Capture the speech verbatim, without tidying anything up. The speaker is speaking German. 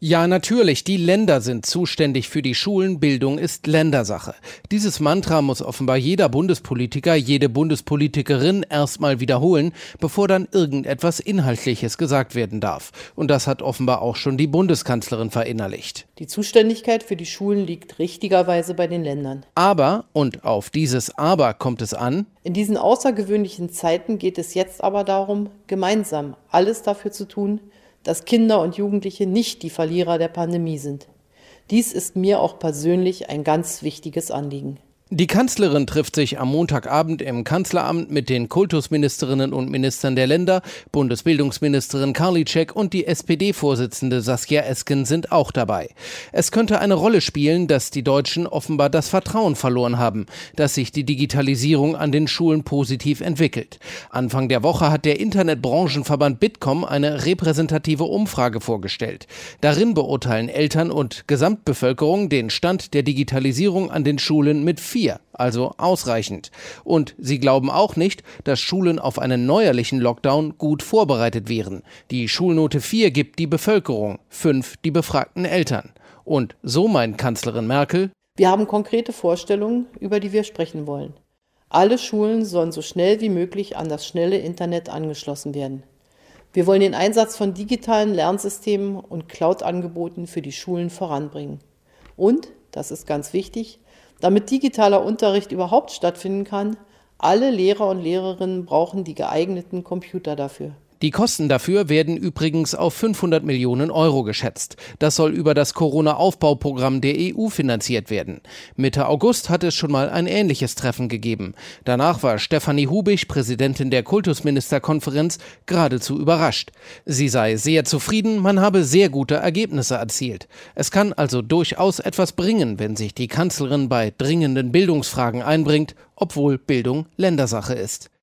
Ja, natürlich, die Länder sind zuständig für die Schulen, Bildung ist Ländersache. Dieses Mantra muss offenbar jeder Bundespolitiker, jede Bundespolitikerin erstmal wiederholen, bevor dann irgendetwas Inhaltliches gesagt werden darf. Und das hat offenbar auch schon die Bundeskanzlerin verinnerlicht. Die Zuständigkeit für die Schulen liegt richtigerweise bei den Ländern. Aber, und auf dieses Aber kommt es an, in diesen außergewöhnlichen Zeiten geht es jetzt aber darum, gemeinsam alles dafür zu tun, dass Kinder und Jugendliche nicht die Verlierer der Pandemie sind. Dies ist mir auch persönlich ein ganz wichtiges Anliegen. Die Kanzlerin trifft sich am Montagabend im Kanzleramt mit den Kultusministerinnen und Ministern der Länder. Bundesbildungsministerin Karliczek und die S P D-Vorsitzende Saskia Esken sind auch dabei. Es könnte eine Rolle spielen, dass die Deutschen offenbar das Vertrauen verloren haben, dass sich die Digitalisierung an den Schulen positiv entwickelt. Anfang der Woche hat der Internetbranchenverband Bitkom eine repräsentative Umfrage vorgestellt. Darin beurteilen Eltern und Gesamtbevölkerung den Stand der Digitalisierung an den Schulen mit vier. Also ausreichend. Und sie glauben auch nicht, dass Schulen auf einen neuerlichen Lockdown gut vorbereitet wären. Die Schulnote vier gibt die Bevölkerung, fünf die befragten Eltern. Und so meint Kanzlerin Merkel: Wir haben konkrete Vorstellungen, über die wir sprechen wollen. Alle Schulen sollen so schnell wie möglich an das schnelle Internet angeschlossen werden. Wir wollen den Einsatz von digitalen Lernsystemen und Cloud-Angeboten für die Schulen voranbringen. Und, das ist ganz wichtig, damit digitaler Unterricht überhaupt stattfinden kann, alle Lehrer und Lehrerinnen brauchen die geeigneten Computer dafür. Die Kosten dafür werden übrigens auf fünfhundert Millionen Euro geschätzt. Das soll über das Corona-Aufbauprogramm der E U finanziert werden. Mitte August hat es schon mal ein ähnliches Treffen gegeben. Danach war Stefanie Hubich, Präsidentin der Kultusministerkonferenz, geradezu überrascht. Sie sei sehr zufrieden, man habe sehr gute Ergebnisse erzielt. Es kann also durchaus etwas bringen, wenn sich die Kanzlerin bei dringenden Bildungsfragen einbringt, obwohl Bildung Ländersache ist.